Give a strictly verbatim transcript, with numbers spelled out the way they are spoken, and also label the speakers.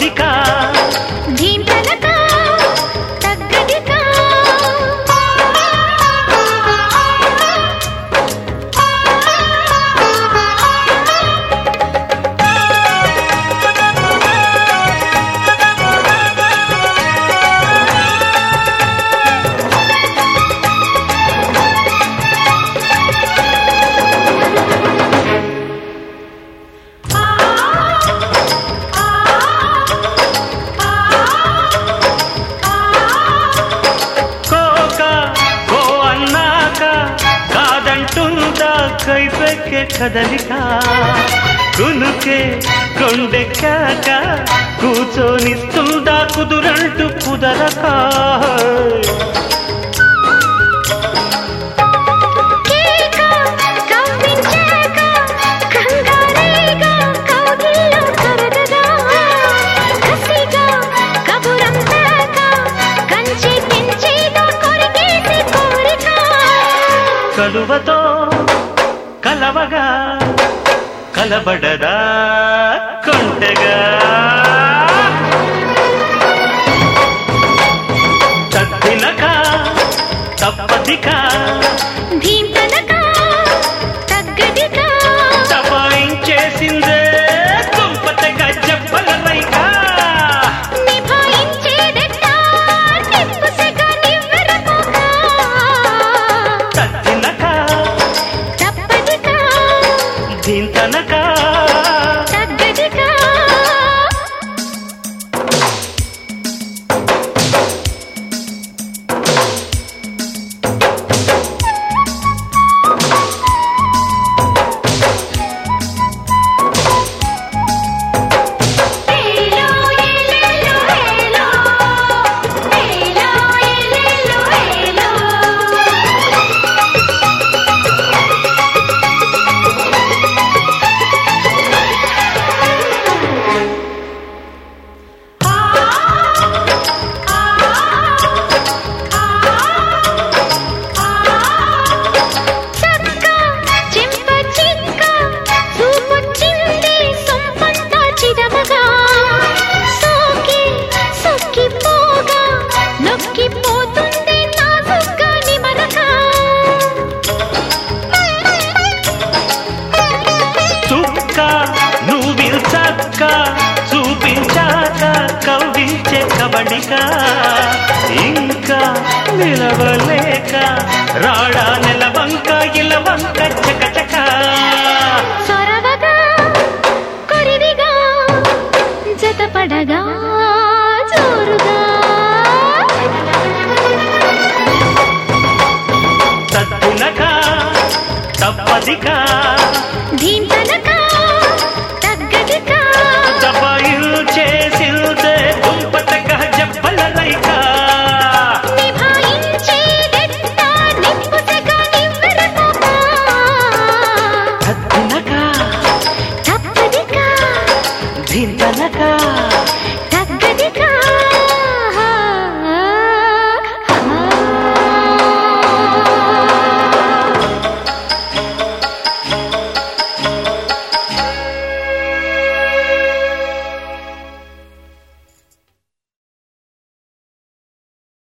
Speaker 1: తప్పదికా
Speaker 2: ధీంతనకా తగ్గదికా
Speaker 1: కైపెక్కే కదలిక కునుకే కొండెక్కాక కూర్చొనిస్తుందా కుదురంటూ కుదరక కలువతో కలవగా కలబడదా కొంటగా తద్దినక తప్పదికా
Speaker 2: ధీంతనకా తగ్గదికా
Speaker 1: తపాయించేసిందే తుంపతగా చెప్పలరైక
Speaker 2: నిభాయించేదెట్టా నిప్పుసెగ నివ్వెరపోక
Speaker 1: తద్దినక
Speaker 2: తప్పదికా
Speaker 1: ధీంతనకా
Speaker 2: తగ్గదికా చూపించాక కవ్వించే కబడిక ఇంకా నిలవలేక రాడా నెలవంక ఇలవంక చకచక సొరవగా కొరివిగా జతపడగా జోరుగా
Speaker 1: తద్దినక తప్పదికా
Speaker 2: ధీంతనకా తగ్గదికా
Speaker 1: దబాయిల్ చేసిల్దే తుంపతగా చెప్పలరైక